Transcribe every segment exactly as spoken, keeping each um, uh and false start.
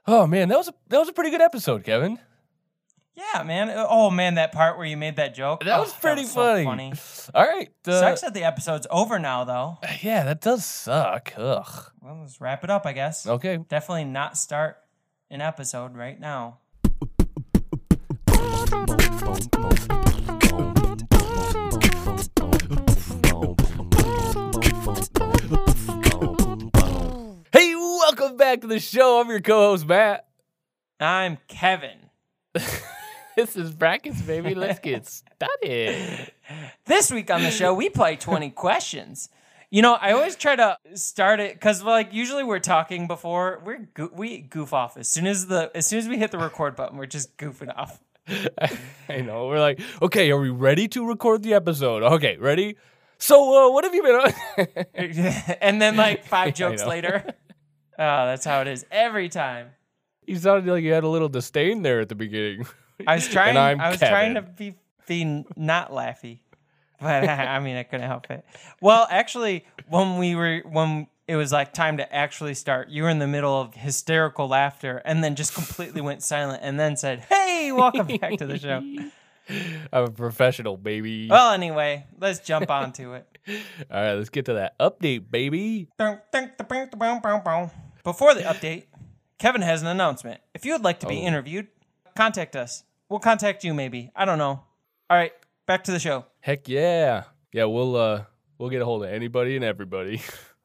Oh man, that was a that was a pretty good episode, Kevin. Yeah, man. Oh man, that part where you made that joke. That oh, was pretty that was funny. So funny. All right. Uh, Sucks that the episode's over now, though. Yeah, that does suck. Ugh. Well, let's wrap it up, I guess. Okay. Definitely not start an episode right now. Hey, welcome back to the show. I'm your co-host, Matt. I'm Kevin. This is Brackets, baby. Let's get started. This week on the show, we play twenty questions. You know, I always try to start it because, like, usually we're talking before we're go- we goof off as soon as the as soon as we hit the record button. We're just goofing off. I know. We're like, okay, are we ready to record the episode? Okay, ready? So, uh, what have you been on? And then, like, five I jokes know. later. Oh, that's how it is every time. You sounded like you had a little disdain there at the beginning. I was trying. And I'm I was Kevin. trying to be be not laughy, but I, I mean I couldn't help it. Well, actually, when we were when it was like time to actually start, you were in the middle of hysterical laughter, and then just completely went silent, and then said, "Hey, welcome back to the show." I'm a professional, baby. Well, anyway, let's jump onto it. All right, let's get to that update, baby. Before the update, Kevin has an announcement. If you would like to be Oh. interviewed, contact us. We'll contact you, maybe. I don't know. All right, back to the show. Heck yeah. Yeah, we'll uh we'll get a hold of anybody and everybody.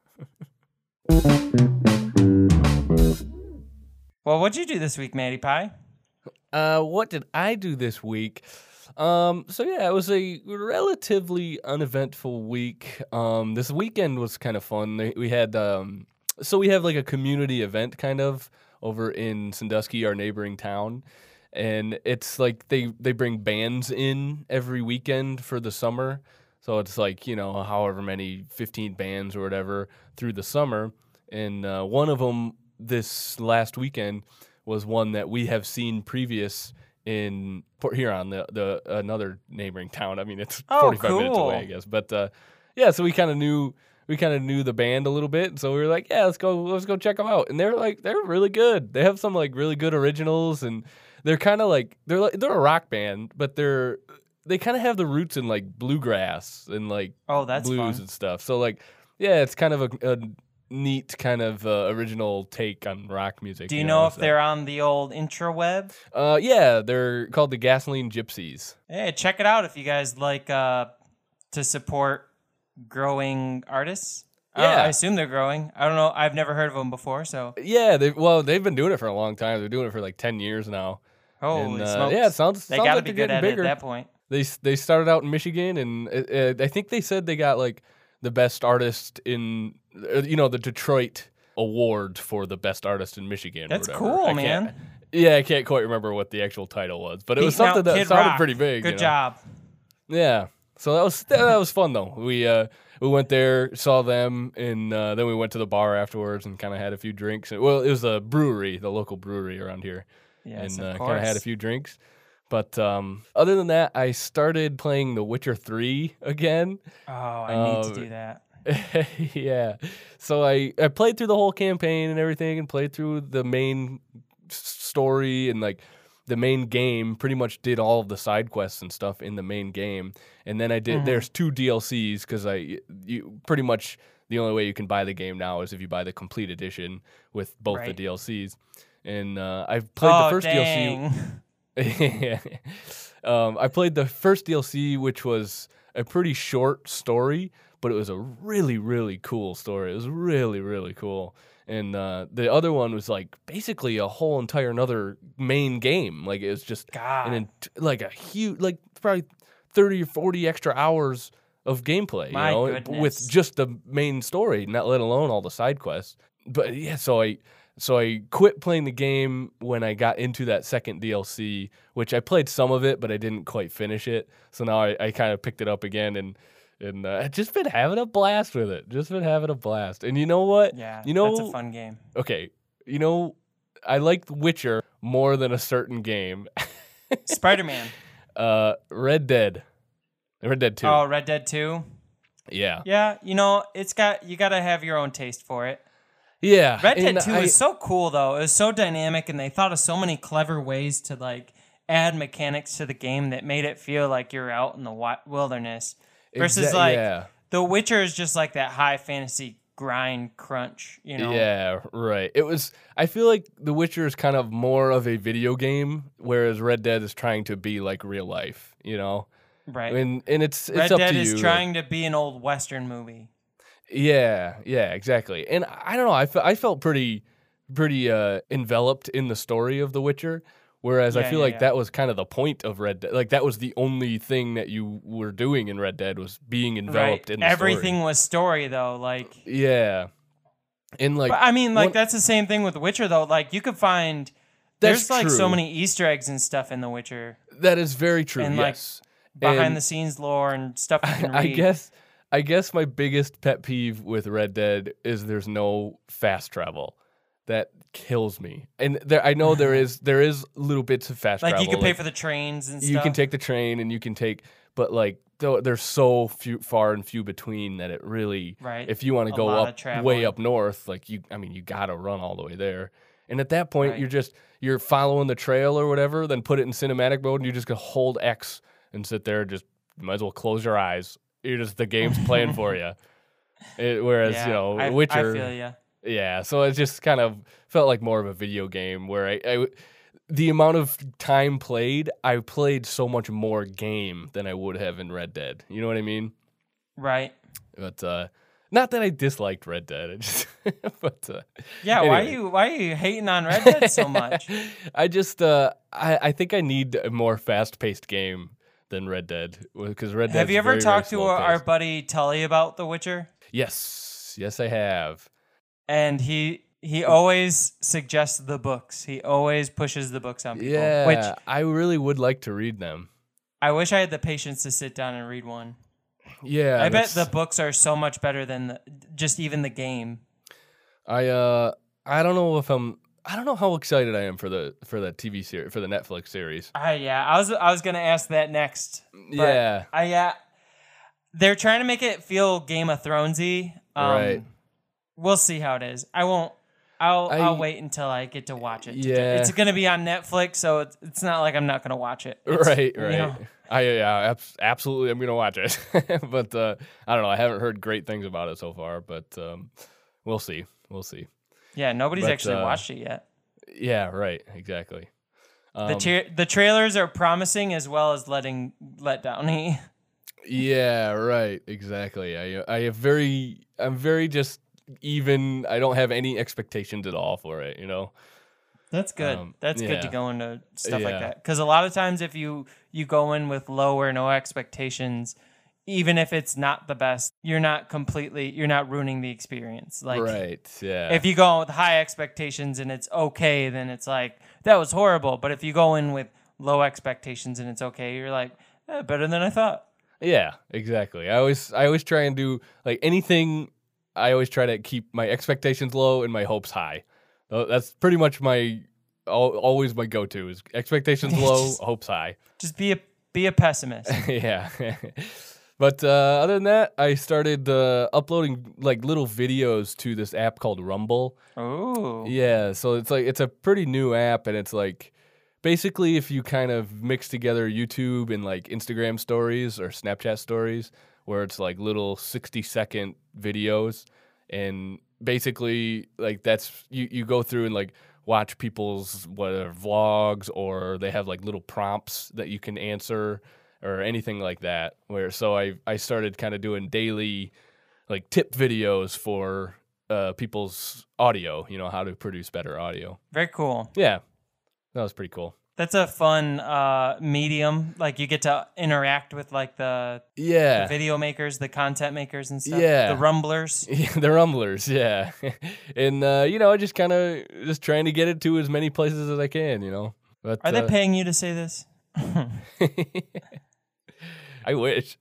Well, what'd you do this week, Matty Pie? Uh what did I do this week? Um so yeah, it was a relatively uneventful week. Um this weekend was kind of fun. They- We had um so we have like a community event kind of over in Sandusky, our neighboring town. And it's like they, they bring bands in every weekend for the summer. So it's like, you know, however many, fifteen bands or whatever through the summer. And uh, one of them this last weekend was one that we have seen previous in Port Huron, the, the another neighboring town. I mean, it's Oh, forty-five minutes cool. away, I guess. But uh, yeah, so we kind of knew we kind of knew the band a little bit. So we were like, yeah, let's go let's go check them out. And they're like they're really good. They have some like really good originals, and they're kind of like they're like they're a rock band, but they're they kind of have the roots in like bluegrass and like Oh, that's blues fun. and stuff. So like, yeah, it's kind of a, a neat kind of uh, original take on rock music. Do you know if so- they're on the old intraweb? Uh, yeah, they're called the Gasoline Gypsies. Hey, check it out if you guys like uh, to support growing artists. I don't- Yeah. I assume they're growing. I don't know. I've never heard of them before, so Yeah, they well they've been doing it for a long time. They're doing it for like ten years now. holy And, uh, smokes. yeah, it sounds they sounds gotta like be they're good getting at bigger. it at that point. They s- they started out in Michigan, and uh, uh, I think they said they got like the best artist in uh, you know the Detroit award for the best artist in Michigan. or That's whatever. cool, I can't- man. Yeah, I can't quite remember what the actual title was, but it was Beating out something that Kid sounded Rock. pretty big. Good you know? job. Yeah, so that was that, that was fun though. We uh we went there, saw them, and uh, then we went to the bar afterwards and kind of had a few drinks. Well, it was a brewery, the local brewery around here. Yes, and of uh, course. kind of had a few drinks. But um, other than that, I started playing The Witcher three again. Oh, I need Um, to do that. Yeah. So I, I played through the whole campaign and everything and played through the main s- story and like the main game, pretty much did all of the side quests and stuff in the main game. And then I did, Mhm. there's two D L Cs because I, you pretty much the only way you can buy the game now is if you buy the complete edition with both the Right. D L Cs. And uh, I've played oh, the first dang. D L C. um, I played the first D L C, which was a pretty short story, but it was a really, really cool story. It was really, really cool. And uh, the other one was like basically a whole entire another main game. Like it was just God. an ent- like a huge, like probably thirty or forty extra hours of gameplay. My you know, goodness. with just the main story, not let alone all the side quests. But yeah, so I so I quit playing the game when I got into that second D L C, which I played some of it, but I didn't quite finish it. So now I, I kind of picked it up again and and uh, I've just been having a blast with it. Just been having a blast. And you know what? Yeah, you know, that's a fun game. Okay, you know, I like Witcher more than a certain game. Spider-Man. uh, Red Dead, Red Dead Two. Oh, Red Dead two. Yeah. Yeah, you know, it's got you got to have your own taste for it. Yeah. Red Dead and two I- was so cool though. It was so dynamic, and they thought of so many clever ways to like add mechanics to the game that made it feel like you're out in the wi- wilderness. Versus Exa- like yeah. The Witcher is just like that high fantasy grind crunch, you know. Yeah, right. It was. I feel like The Witcher is kind of more of a video game, whereas Red Dead is trying to be like real life. You know, Right. and and it's it's Red up Dead to is you. trying to be an old Western movie. Yeah, yeah, exactly. And I don't know. I, fe- I felt pretty pretty uh, enveloped in the story of The Witcher, whereas I Yeah, feel yeah, like yeah. that was kind of the point of Red Dead. Like that was the only thing that you were doing in Red Dead was being enveloped Right. in the Everything story. was story though, like Yeah, and like But I mean, like one- that's the same thing with The Witcher, though. Like you could find That's there's like so true. many Easter eggs and stuff in The Witcher, that is very true. and, like, yes, behind And the scenes lore and stuff you can read. I guess I guess my biggest pet peeve with Red Dead is there's no fast travel. That kills me. And there, I know there is there is little bits of fast like travel. you can pay for the trains and you stuff. can take the train and you can take, but like though they're so few, far and few between that it really, Right. if you want to A go lot of up traveling. way up north, like you, I mean, you gotta run all the way there. And at that point, Right. you're just you're following the trail or whatever. Then put it in cinematic mode, and you just gonna hold X and sit there. Just you might as well close your eyes. You're just the game's playing for you. It, whereas yeah, you know, I, Witcher. I feel ya. Yeah, so it just kind of felt like more of a video game where I, I the amount of time played, I played so much more game than I would have in Red Dead. You know what I mean? Right. But uh, not that I disliked Red Dead, I just but uh, Yeah. Why anyway. you Why are you hating on Red Dead so much? I just uh, I I think I need a more fast paced game than Red Dead because Red Dead. Have you ever talked to our, our buddy Tully about The Witcher? Yes, yes, I have. And he he always suggests the books. He always pushes the books on people. Yeah, Which I really would like to read them. I wish I had the patience to sit down and read one. Yeah, I bet that's- the books are so much better than the, just even the game. I uh I don't know if I'm I don't know how excited I am for the for the T V series for the Netflix series. Uh, yeah, I was I was gonna ask that next. But Yeah. I uh, they're trying to make it feel Game of Thronesy. Um, Right. We'll see how it is. I won't. I'll I- I'll wait until I get to watch it. Yeah. It's gonna be on Netflix, so it's it's not like I'm not gonna watch it. It's, Right, you right. know, I yeah, abs- absolutely I'm going to watch it. but uh I don't know, I haven't heard great things about it so far, but um we'll see. We'll see. yeah, nobody's But, actually uh, watched it yet. Yeah, right, exactly. Um, The tra- the trailers are promising as well as letting let downy. Yeah, right, exactly. I I have very I'm very just even I don't have any expectations at all for it, you know. That's good. Um, That's good to yeah. go into stuff like Yeah. that. Because a lot of times, if you you go in with low or no expectations, even if it's not the best, you're not completely you're not ruining the experience. Like Right, yeah. if you go in with high expectations and it's okay, then it's like that was horrible. But if you go in with low expectations and it's okay, you're like eh, better than I thought. Yeah, exactly. I always I always try and do like anything. I always try to keep my expectations low and my hopes high. Tho- That's pretty much my al- always my go-to is expectations low, Just- hopes high. Just be a be a pessimist. Yeah. But uh, other than that, I started uh, uploading like little videos to this app called Rumble. Ooh. Yeah, so it's like it's a pretty new app, and it's like basically if you kind of mix together YouTube and like Instagram stories or Snapchat stories, where it's like little sixty second videos, and basically like that's you you go through and like watch people's whatever vlogs, or they have like little prompts that you can answer or anything like that. Where so I I started kind of doing daily like tip videos for uh, people's audio, you know, how to produce better audio. Very cool. Yeah, that was pretty cool. That's a fun uh, medium. Like you get to interact with like the, Yeah. the video makers, the content makers and stuff. Yeah. The rumblers. Yeah, the rumblers, yeah. And, uh, you know, I just kind of just trying to get it to as many places as I can, you know. But Are they uh, paying you to say this? I wish.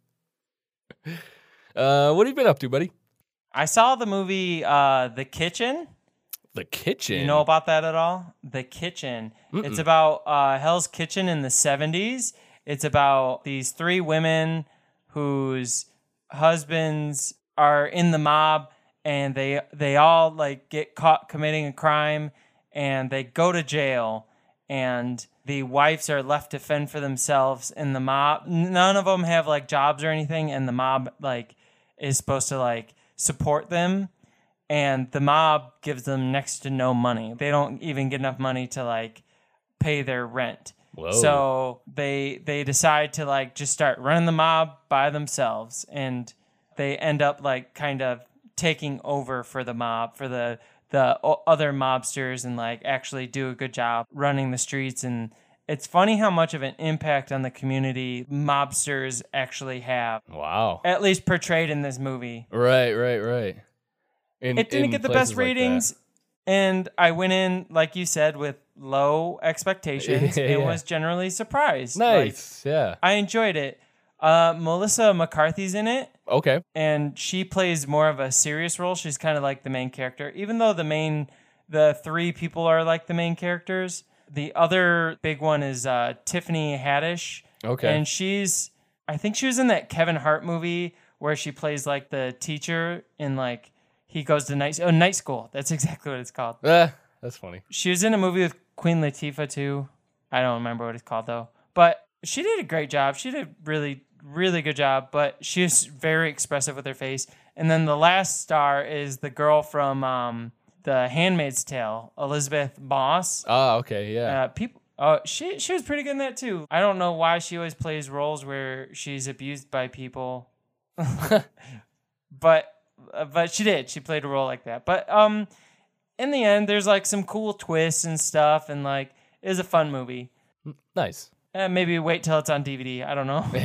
Uh, what have you been up to, buddy? I saw the movie uh, The Kitchen. The Kitchen. You know about that at all? The Kitchen. Mm-mm. It's about uh, Hell's Kitchen in the seventies. It's about these three women whose husbands are in the mob, and they they all like get caught committing a crime, and they go to jail, and the wives are left to fend for themselves, and the mob, none of them have like jobs or anything, and the mob like is supposed to like support them, and the mob gives them next to no money. They don't even get enough money to like pay their rent. Whoa. So they they decide to like just start running the mob by themselves, and they end up like kind of taking over for the mob, for the the o- other mobsters, and like actually do a good job running the streets. And it's funny how much of an impact on the community mobsters actually have. Wow. At least portrayed in this movie. Right, right, right. In, It didn't in get the places best like ratings, that. and I went in, like you said, with low expectations Yeah, and yeah. was generally surprised. Like, Nice. yeah. I enjoyed it. Uh, Melissa McCarthy's in it, Okay. and she plays more of a serious role. She's kind of like the main character, even though the main, the three people are like the main characters. The other big one is uh, Tiffany Haddish. Okay. And she's, I think she was in that Kevin Hart movie where she plays like the teacher in like, he goes to night, oh, night school. That's exactly what it's called. Eh, that's funny. She was in a movie with Queen Latifah too. I don't remember what it's called though. But she did a great job. She did a really, really good job. But she was very expressive with her face. And then the last star is the girl from um, The Handmaid's Tale, Elizabeth Moss. Oh, okay. Yeah. Uh, people. Oh, she she was pretty good in that too. I don't know why she always plays roles where she's abused by people, but uh, but she did. She played a role like that. But um, in the end, there's like some cool twists and stuff, and like it was a fun movie. Nice. Uh, maybe wait till it's on D V D. I don't know.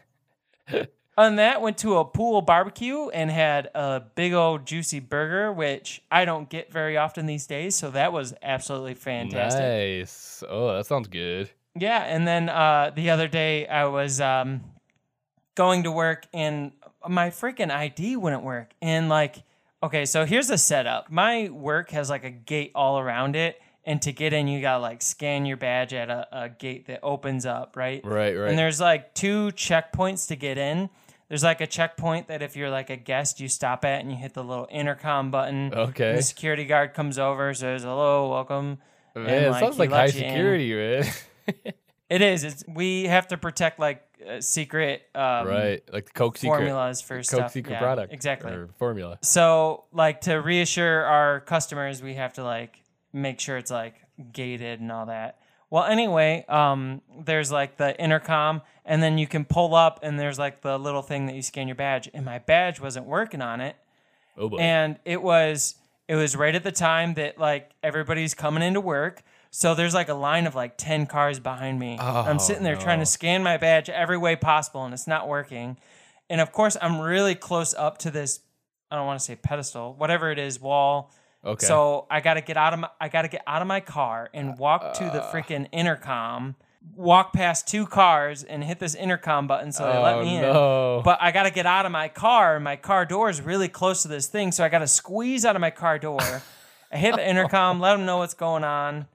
On that, went to a pool barbecue and had a big old juicy burger, which I don't get very often these days. So that was absolutely fantastic. Nice. Oh, that sounds good. Yeah, and then uh, the other day I was um, going to work and my freaking I D wouldn't work. And like, okay, so here's the setup. My work has like a gate all around it, and to get in, you gotta like scan your badge at a, a gate that opens up, right? Right, right. And there's like two checkpoints to get in. There's like a checkpoint that if you're like a guest, you stop at and you hit the little intercom button. Okay. And the security guard comes over, says, hello, welcome. Man, and, it like, sounds he like high lets you in. security, man. It is. It's we have to protect like uh, secret um, right. Like the Coke secret. formulas for Coke stuff. secret Yeah, product. exactly. Or formula. So like to reassure our customers, we have to like make sure it's like gated and all that. Well, anyway, um, there's like the intercom, and then you can pull up, and there's like the little thing that you scan your badge, and my badge wasn't working on it, Oh boy. and it was it was right at the time that like everybody's coming into work. So there's like a line of like ten cars behind me. Oh, I'm sitting there no. trying to scan my badge every way possible, and it's not working. And of course, I'm really close up to this, I don't want to say pedestal, whatever it is, wall. Okay. So I got to get out of my I got to get out of my car and walk to the freaking intercom, walk past two cars and hit this intercom button so they let Oh, me in. no. But I got to get out of my car, and my car door is really close to this thing, so I got to squeeze out of my car door. I hit the intercom, let them know what's going on.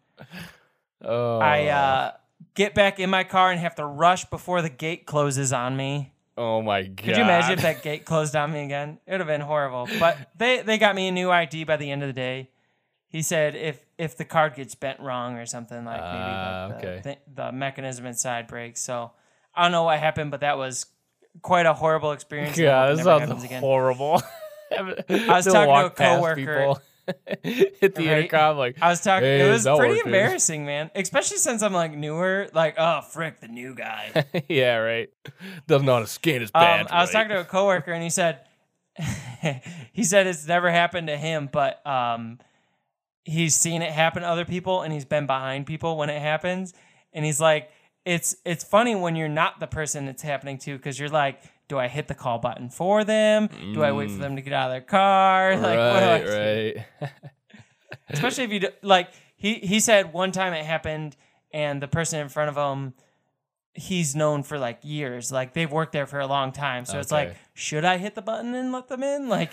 Oh. I uh, get back in my car and have to rush before the gate closes on me. Oh my god. Could you imagine if that gate closed on me again? It would have been horrible. But they, they got me a new I D by the end of the day. He said if if the card gets bent wrong or something, like maybe Ah, like the, okay. th- the mechanism inside breaks. So I don't know what happened, but that was quite a horrible experience. and I Yeah, hope it that never happens sounds again. horrible. I was talking to a coworker. Hit the Right? intercom like I was talking. Hey, it is was that pretty working? embarrassing, man. Especially since I'm like newer. Like, oh frick, the new guy. yeah, right. Doesn't know how to scan his Um, badge. I was right. talking to a coworker, and he said, he said it's never happened to him, but um, he's seen it happen to other people, and he's been behind people when it happens, and he's like, it's it's funny when you're not the person it's happening to, because you're like, do I hit the call button for them? Do I wait for them to get out of their car? Like, what do I right, do? right. Especially if you do, like he he said one time it happened, and the person in front of him, he's known for like years, like they've worked there for a long time, so it's like, Okay. should I hit the button and let them in? Like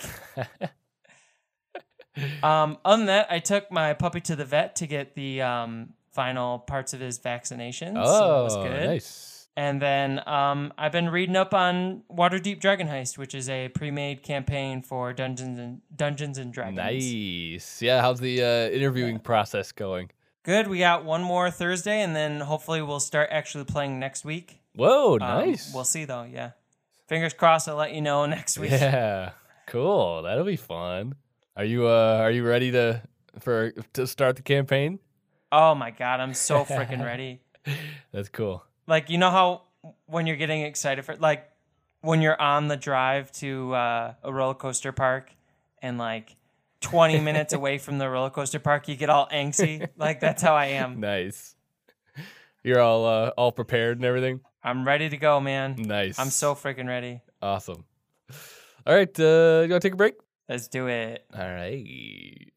um other than that, I took my puppy to the vet to get the um final parts of his vaccinations. Oh, so it was good. nice. And then um, I've been reading up on Waterdeep Dragon Heist, which is a pre-made campaign for Dungeons and Dungeons and Dragons. Nice. Yeah, how's the uh, interviewing yeah. process going? Good. We got one more Thursday, and then hopefully we'll start actually playing next week. Whoa, nice. Um, we'll see, though, yeah. Fingers crossed I'll let you know next week. Yeah, cool. That'll be fun. Are you uh, are you ready to for to start the campaign? Oh, my God. I'm so freaking ready. That's cool. Like, you know how when you're getting excited for, like, when you're on the drive to uh, a roller coaster park and, like, twenty minutes away from the roller coaster park, you get all angsty? Like, that's how I am. Nice. You're all uh, all prepared and everything? I'm ready to go, man. Nice. I'm so freaking ready. Awesome. All right, uh, you want to take a break? Let's do it. All right.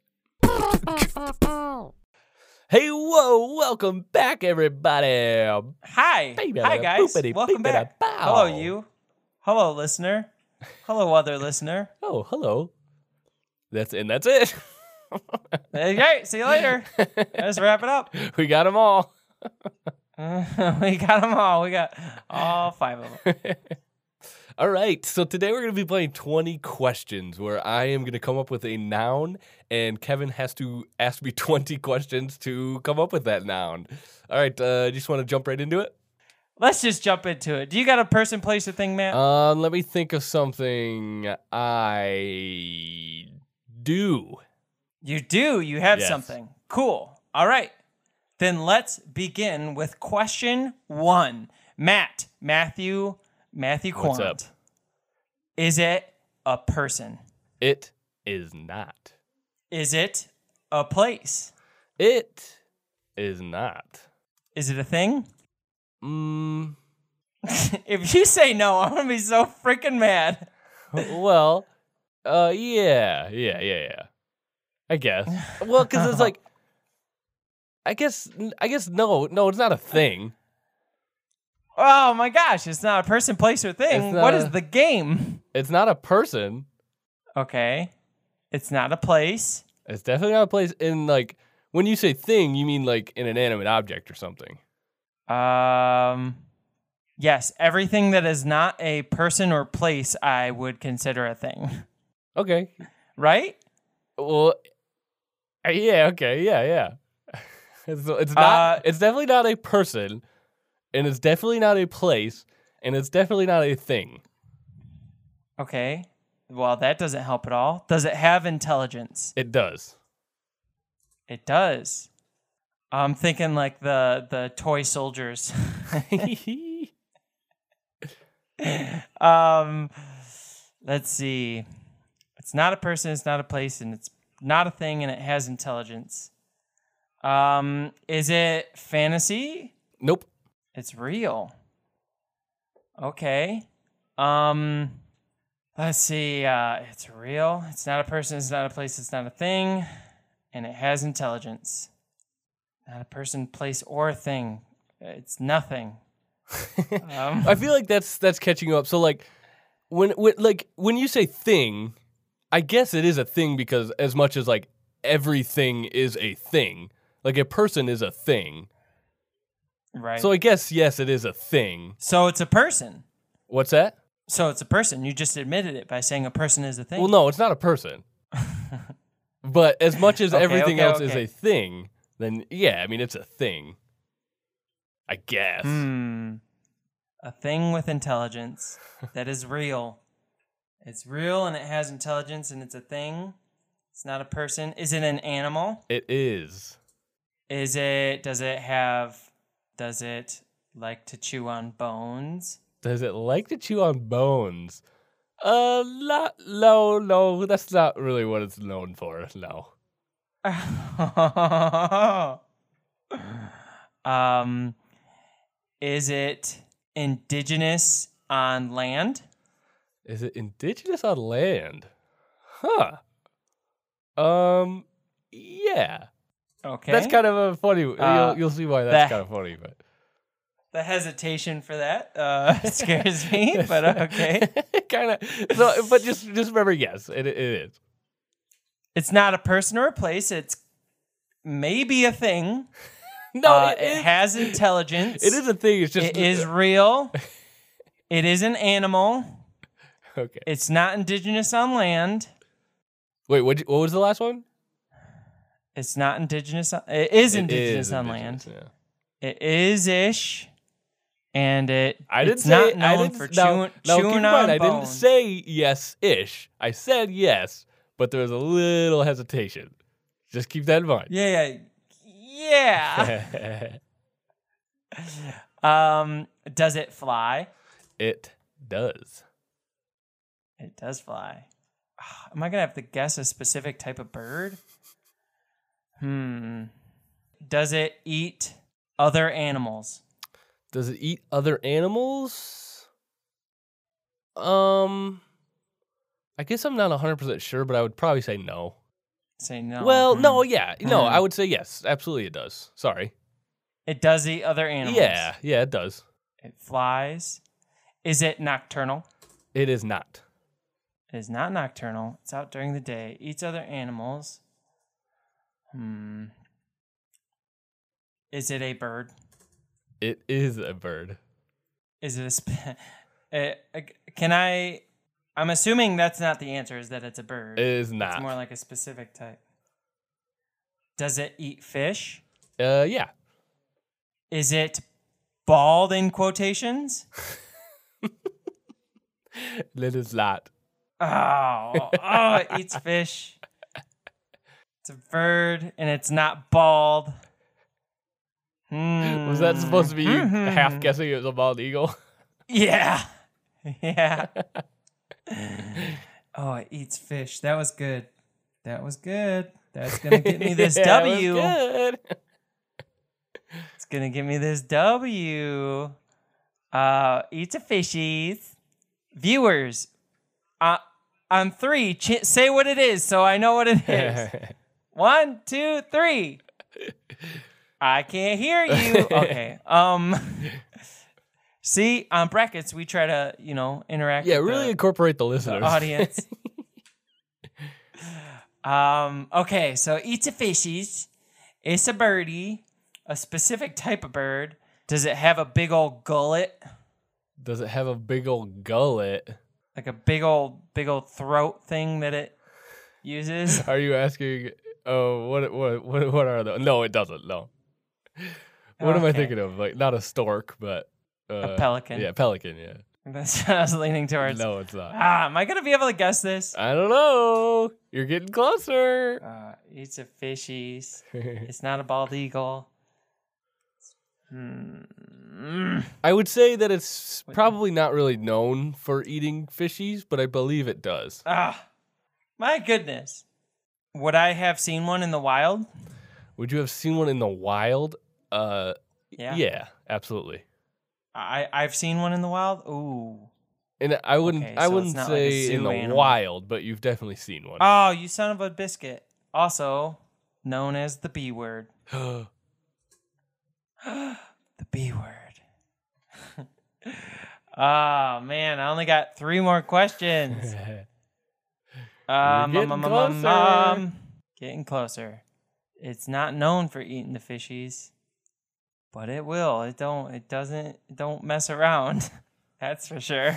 Hey, whoa, welcome back, everybody. Hi. Hi, guys. Welcome back. Hello, you. Hello, listener. Hello, other listener. Oh, hello. That's And that's it. Okay, see you later. Let's wrap it up. We got them all. We got them all. We got all five of them. All right, so today we're going to be playing twenty questions where I am going to come up with a noun and Kevin has to ask me twenty questions to come up with that noun. All right, uh, you just want to jump right into it? Let's just jump into it. Do you got a person, place, or thing, Matt? Um, let me think of something. I do. You do? You have yes. something. Cool. All right. Then let's begin with question one. Matt, Matthew... Matthew Quant. What's up? Is it a person? It is not. Is it a place? It is not. Is it a thing? Mm. If you say no, I'm going to be so freaking mad. Well, uh, yeah, yeah, yeah, yeah. I guess. Well, because it's like, I guess, I guess no, no, it's not a thing. Oh my gosh, it's not a person, place, or thing. What is a, the game? It's not a person. Okay. It's not a place. It's definitely not a place. In like, when you say thing, you mean like an inanimate object or something. Um, yes, everything that is not a person or place, I would consider a thing. Okay. Right? Well, yeah, okay, yeah, yeah. It's, it's not, uh, it's definitely not a person. And it's definitely not a place, and it's definitely not a thing. Okay. Well, that doesn't help at all. Does it have intelligence? It does. It does. I'm thinking like the the toy soldiers. um, let's see. It's not a person, it's not a place, and it's not a thing, and it has intelligence. Um, is it fantasy? Nope. It's real. Okay. Um, let's see. Uh, it's real. It's not a person. It's not a place. It's not a thing. And it has intelligence. Not a person, place, or a thing. It's nothing. um, I feel like that's that's catching you up. So like when, when like when you say thing, I guess it is a thing because as much as like everything is a thing, like a person is a thing. Right. So I guess, yes, it is a thing. So it's a person. What's that? So it's a person. You just admitted it by saying a person is a thing. Well, no, it's not a person. But as much as okay, everything okay, else okay. is a thing, then yeah, I mean, it's a thing. I guess. Hmm. A thing with intelligence that is real. It's real and it has intelligence and it's a thing. It's not a person. Is it an animal? It is. Is it, does it have... Does it like to chew on bones? Does it like to chew on bones? Uh, not, no, no, that's not really what it's known for, no. um, is it indigenous on land? Is it indigenous on land? Huh. Um, yeah. Okay. That's kind of a funny, Uh, you'll, you'll see why that's that- kind of funny, but. The hesitation for that uh, scares me, but okay. kind of, so, but just, just remember, yes, it, it is. It's not a person or a place. It's maybe a thing. No, Uh, it, it is, has intelligence. it is a thing. It's just It is real. It is an animal. okay. It's not indigenous on land. Wait, what? What was the last one? It's not indigenous. On, it is It indigenous is on indigenous, land. yeah. It is ish, and it. I didn't it's say. not I known didn't, for now, chewing, now, keep chewing in on mind, I bone. didn't say yes-ish. I said yes, but there was a little hesitation. Just keep that in mind. Yeah, yeah, yeah. um, does it fly? It does. It does fly. Am I gonna have to guess a specific type of bird? Hmm. Does it eat other animals? Does it eat other animals? Um, I guess I'm not one hundred percent sure, but I would probably say no. Say no. Well, Hmm. no, yeah. No, Hmm. I would say yes. Absolutely it does. Sorry. It does eat other animals. Yeah, yeah, it does. It flies. Is it nocturnal? It is not. It is not nocturnal. It's out during the day. Eats other animals. Hmm. Is it a bird? It is a bird. Is it a sp- uh, uh, can I I'm assuming that's not the answer, is that it's a bird. It is not. It's more like a specific type. Does it eat fish? Uh, yeah. Is it bald in quotations? It is not. Oh, oh, it eats fish. It's a bird and it's not bald. Hmm. Was that supposed to be you Hmm. half guessing it was a bald eagle? Yeah. Yeah. Oh, it eats fish. That was good. That was good. That's going to get me this Yeah, it was W. good. It's going to get me this W. Uh, eats a fishies. Viewers, uh, on three, ch- say what it is so I know what it is. One, two, three. I can't hear you. Okay. Um. See, on brackets, we try to, you know, interact. Yeah, with really the, incorporate the the listeners. audience. um. Okay, so eats a fishies. It's a birdie, a specific type of bird. Does it have a big old gullet? Does it have a big old gullet? Like a big old, big old throat thing that it uses? Are you asking? Oh, what, what, what, what are those? No, it doesn't. No. What am I Okay. thinking of? Like, not a stork, but uh, A pelican. Yeah, pelican. Yeah. That's what I was leaning towards. No, it's not. Ah, am I gonna be able to guess this? I don't know. You're getting closer. Uh, eats a fishies. It's not a bald eagle. Hmm. I would say that it's probably not really known for eating fishies, but I believe it does. Ah, my goodness. Would I have seen one in the wild? Would you have seen one in the wild? Uh, Yeah. yeah, absolutely. I I've seen one in the wild. Ooh. And I wouldn't, Okay, I so it's wouldn't not like a say in zoo the animal. wild, but you've definitely seen one. Oh, you son of a biscuit. Also known as the B word. The B word. Oh man, I only got three more questions. Um, getting um, um, um, closer. um, getting closer. It's not known for eating the fishies, but it will. It don't. It doesn't. It don't mess around. That's for sure.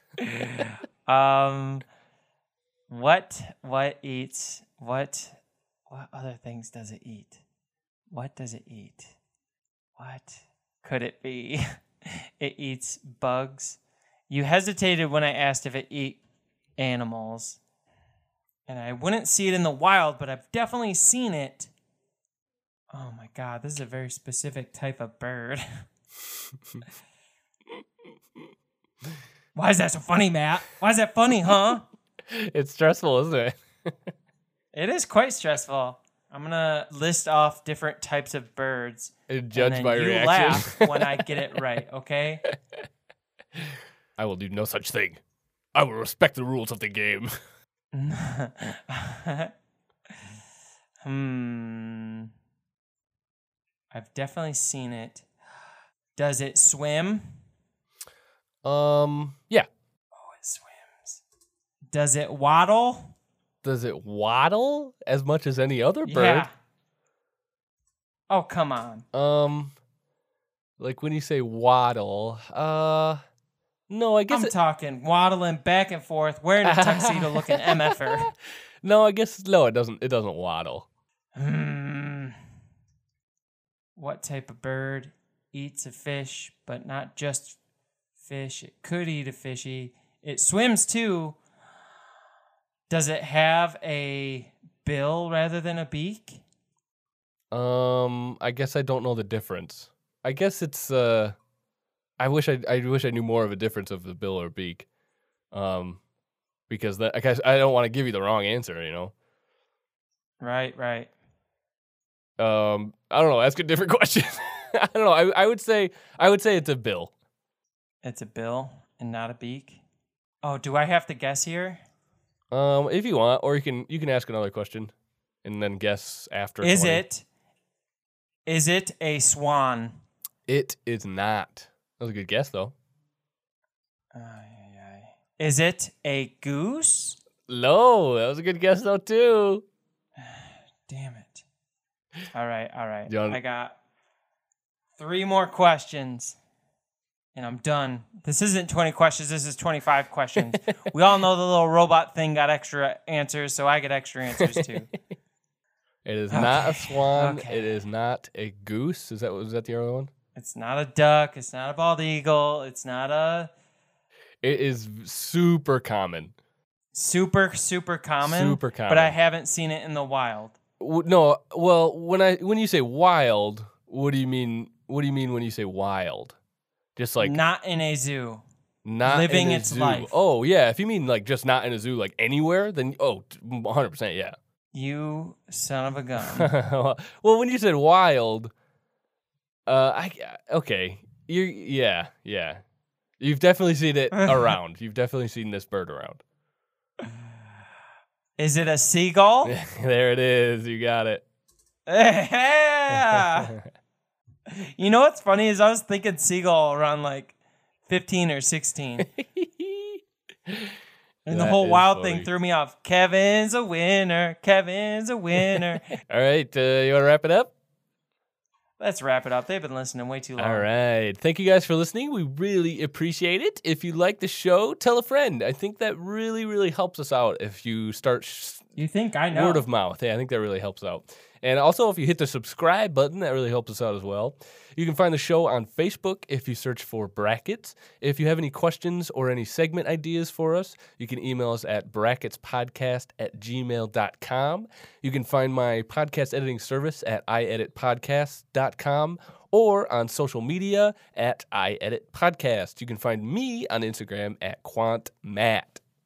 um, what? What eats? What? What other things does it eat? What does it eat? What could it be? It eats bugs. You hesitated when I asked if it eat animals. And I wouldn't see it in the wild, but I've definitely seen it. Oh my god, this is a very specific type of bird. Why is that so funny, Matt? Why is that funny, huh? It's stressful, isn't it? It is quite stressful. I'm gonna list off different types of birds. And judge and then my you reaction. laugh when I get it right, okay? I will do no such thing. I will respect the rules of the game. hmm. I've definitely seen it. Does it swim? Um, yeah. Oh, it swims. Does it waddle? Does it waddle as much as any other bird? Yeah. Oh, come on. Um, like when you say waddle, uh, no, I guess I'm it, talking waddling back and forth, wearing a tuxedo looking M F er. no, I guess no, it doesn't. It doesn't waddle. Hmm. What type of bird eats a fish, but not just fish? It could eat a fishy. It swims too. Does it have a bill rather than a beak? Um, I guess I don't know the difference. I guess it's uh, I wish I I wish I knew more of a difference of the bill or beak, um, because that I guess I don't want to give you the wrong answer. You know. Right, right. Um, I don't know. Ask a different question. I don't know. I I would say I would say it's a bill. It's a bill and not a beak. Oh, do I have to guess here? Um, if you want, or you can you can ask another question, and then guess after. Is twenty. it? Is it a swan? It is not. That was a good guess, though. Ay, ay, ay. Is it a goose? No, that was a good guess, though, too. Damn it. All right, all right. You want- I got three more questions, and I'm done. This isn't twenty questions. This is twenty-five questions. We all know the little robot thing got extra answers, so I get extra answers, too. It is not a Okay, swan. okay. It is not a goose. Is that was that the other one? It's not a duck. It's not a bald eagle. It's not a It is super common. super, super common. Super But I common. haven't seen it in the wild. W- No, well, when I when you say wild, what do you mean? What do you mean when you say wild? Just like Not in a zoo. not living in a its zoo. life. Oh yeah, if you mean like just not in a zoo, like anywhere, then oh, one hundred percent, yeah. You son of a gun. Well, when you said wild, uh, I okay, you yeah yeah, you've definitely seen it around. You've definitely seen this bird around. Is it a seagull? There it is. You got it. Yeah. You know what's funny is I was thinking seagull around like fifteen or sixteen. And the That whole is wild funny. thing threw me off. Kevin's a winner. Kevin's a winner. All right, uh, you want to wrap it up? Let's wrap it up. They've been listening way too long. All right. Thank you guys for listening. We really appreciate it. If you like the show, tell a friend. I think that really, really helps us out if you start sh- You think I know? word of mouth. Yeah, I think that really helps out. And also, if you hit the subscribe button, that really helps us out as well. You can find the show on Facebook if you search for Brackets. If you have any questions or any segment ideas for us, you can email us at bracketspodcast at gmail dot com. You can find my podcast editing service at i edit podcast dot com or on social media at ieditpodcast. You can find me on Instagram at quantmatt.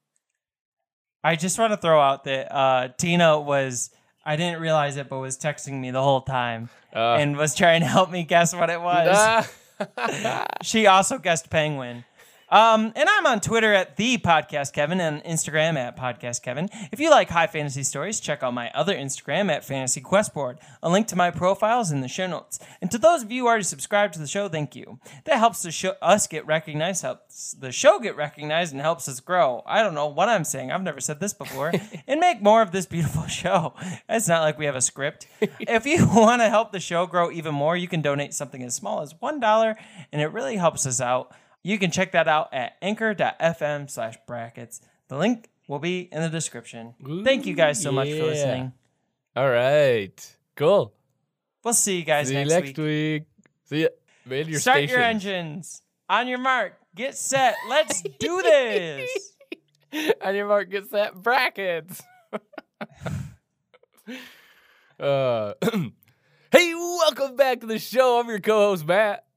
I just want to throw out that uh, Tina was, I didn't realize it, but was texting me the whole time Uh, and was trying to help me guess what it was. She also guessed penguin. Um, and I'm on Twitter at the Podcast Kevin and Instagram at Podcast Kevin. If you like high fantasy stories, check out my other Instagram at Fantasy Questboard. A link to my profiles in the show notes. And to those of you who already subscribed to the show, thank you. That helps the show, us get recognized, helps the show get recognized, and helps us grow. I don't know what I'm saying. I've never said this before. And make more of this beautiful show. It's not like we have a script. If you want to help the show grow even more, you can donate something as small as one dollar, and it really helps us out. You can check that out at anchor.fm slash brackets. The link will be in the description. Thank you guys so much for yeah. listening. All right. Cool. We'll see you guys See you next, next week. week. See ya. Man your Start station. your engines. On your mark. Get set. Let's do this. On your mark, get set, brackets. uh, hey, welcome back to the show. I'm your co-host, Matt.